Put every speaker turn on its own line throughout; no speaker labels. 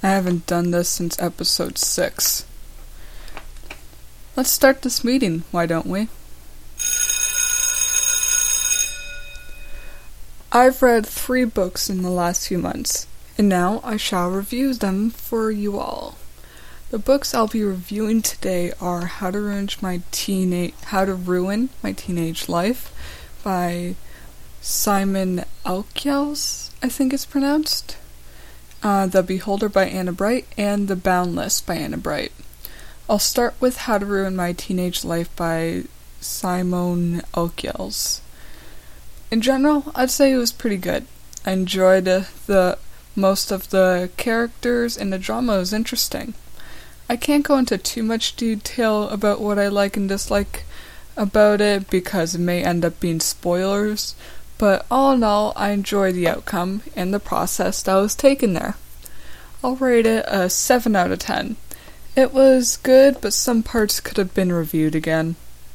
I haven't done this since episode 6. Let's start this meeting, why don't we? I've read 3 books in the last few months, and now I shall review them for you all. The books I'll be reviewing today are How to Ruin My Teenage Life by Simon Elkels, I think it's pronounced. The Beholder by Anna Bright, and The Boundless by Anna Bright. I'll start with How to Ruin My Teenage Life by Simon Elkels. In general, I'd say it was pretty good. I enjoyed the most of the characters, and the drama was interesting. I can't go into too much detail about what I like and dislike about it because it may end up being spoilers, but all in all, I enjoyed the outcome and the process that was taken there. I'll rate it a 7 out of 10. It was good, but some parts could have been reviewed again.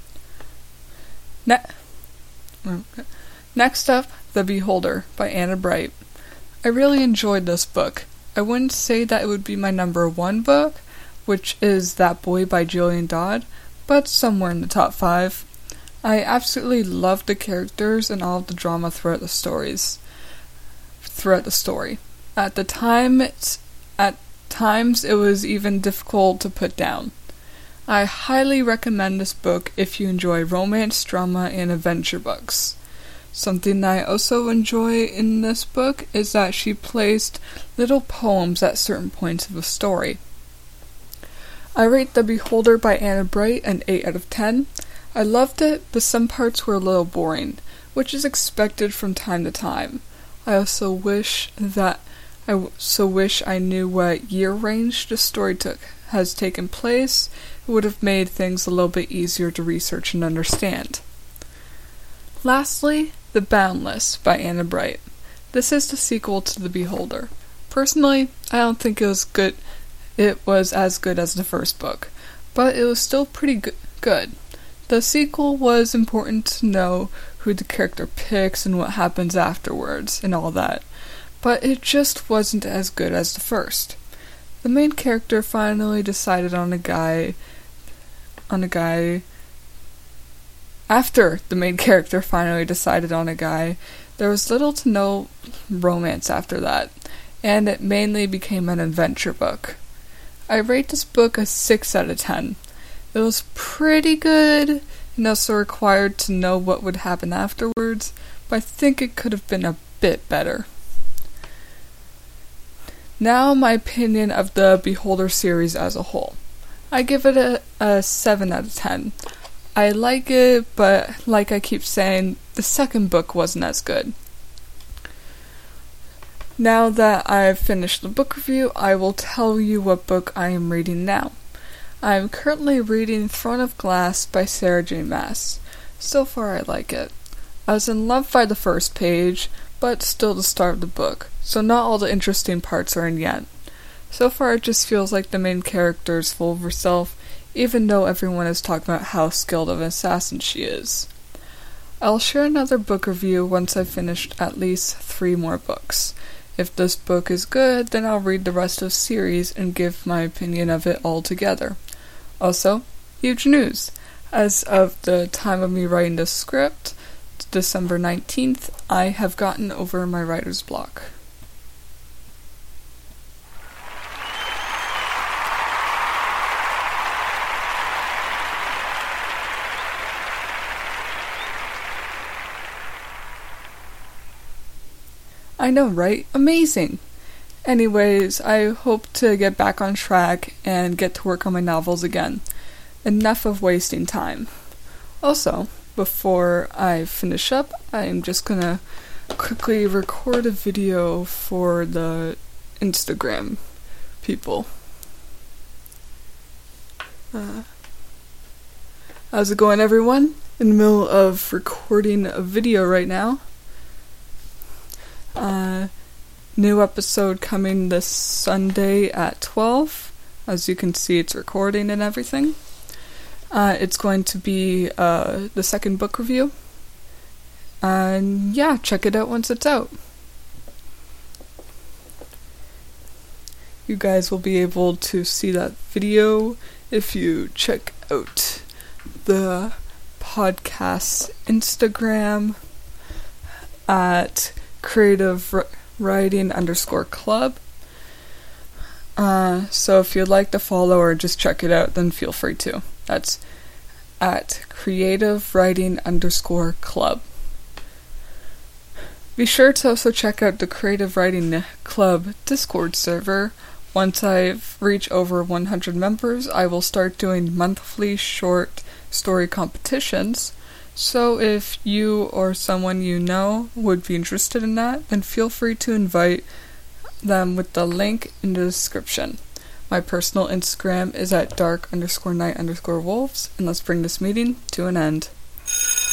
Next up, The Beholder by Anna Bright. I really enjoyed this book. I wouldn't say that it would be my number 1 book, which is That Boy by Julian Dodd, but somewhere in the top 5. I absolutely loved the characters and all of the drama throughout the story. At times it was even difficult to put down. I highly recommend this book if you enjoy romance, drama, and adventure books. Something I also enjoy in this book is that she placed little poems at certain points of the story. I rate The Beholder by Anna Bright an 8 out of 10. I loved it, but some parts were a little boring, which is expected from time to time. I also wish I knew what year range the story has taken place. It would have made things a little bit easier to research and understand. Lastly, The Boundless by Anna Bright. This is the sequel to The Beholder. Personally, I don't think it was as good as the first book, but it was still pretty good. The sequel was important to know who the character picks and what happens afterwards and all that, but it just wasn't as good as the first. The main character finally decided on a guy. After the main character finally decided on a guy, there was little to no romance after that, and it mainly became an adventure book. I rate this book a 6 out of 10. It was pretty good, and also required to know what would happen afterwards, but I think it could have been a bit better. Now my opinion of the Beholder series as a whole. I give it a 7 out of 10. I like it, but like I keep saying, the second book wasn't as good. Now that I've finished the book review, I will tell you what book I am reading now. I am currently reading Throne of Glass by Sarah J. Maas. So far I like it. I was in love by the first page, but still the start of the book, so not all the interesting parts are in yet. So far it just feels like the main character is full of herself, even though everyone is talking about how skilled of an assassin she is. I'll share another book review once I've finished at least 3 more books. If this book is good, then I'll read the rest of the series and give my opinion of it all together. Also, huge news! As of the time of me writing this script, December 19th, I have gotten over my writer's block. I know, right? Amazing! Anyways, I hope to get back on track and get to work on my novels again. Enough of wasting time. Also, before I finish up, I'm just gonna quickly record a video for the Instagram people. How's it going, everyone? In the middle of recording a video right now. New episode coming this Sunday at 12. As you can see, it's recording and everything. It's going to be the second book review. And yeah, check it out once it's out. You guys will be able to see that video if you check out the podcast's Instagram at creative_writing_club. So if you'd like to follow or just check it out, then feel free to. That's at creative_writing_club. Be sure to also check out the Creative Writing Club Discord server. Once I've reached over 100 members, I will start doing monthly short story competitions. So if you or someone you know would be interested in that, then feel free to invite them with the link in the description. My personal Instagram is at dark_night_wolves, and let's bring this meeting to an end.